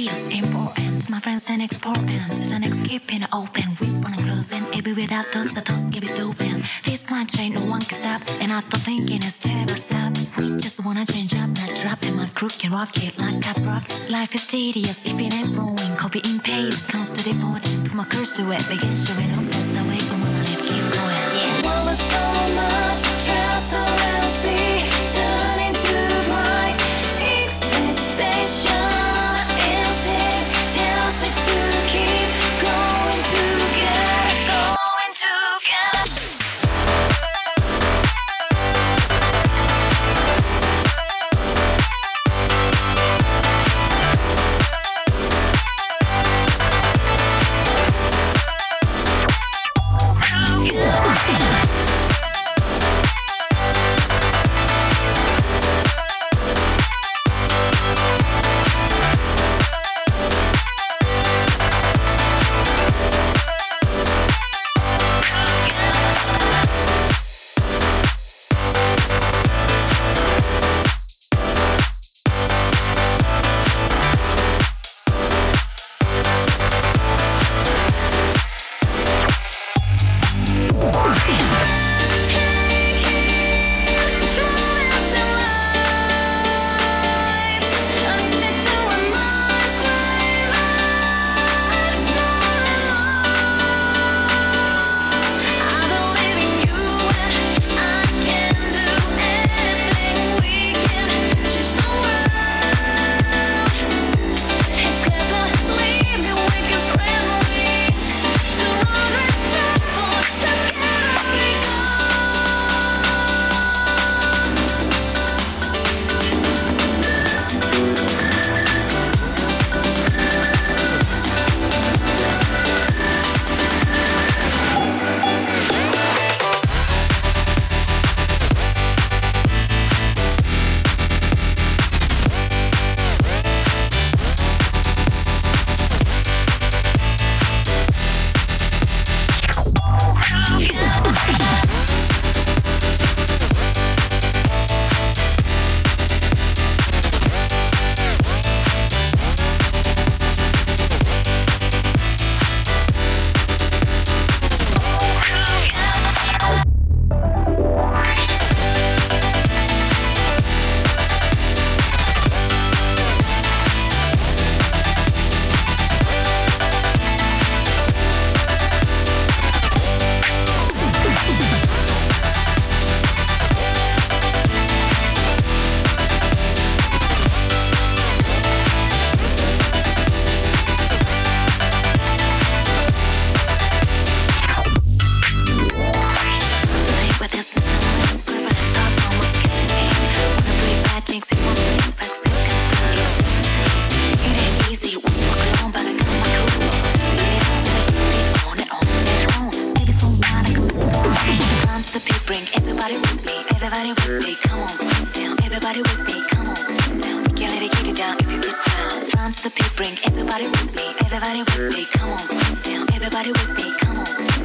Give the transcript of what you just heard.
serious, important. My friends then important. The next keeping it open. We wanna close in. Every without those, the thoughts give it open. This one train, no one can stop. And I thought thinking is never stop. We just wanna change up, not drop in my crook and rock it like a rock. Life is tedious if it ain't growing. Copy in pace, comes to the point. Put my curse to it, begin showing up. That's the way from when I live, keep going. Yeah. Well, with so much transparency, turning to bright expectation. Instinct tells me to keep going together, going together. Everybody with me, come on, down. Everybody with me, come on.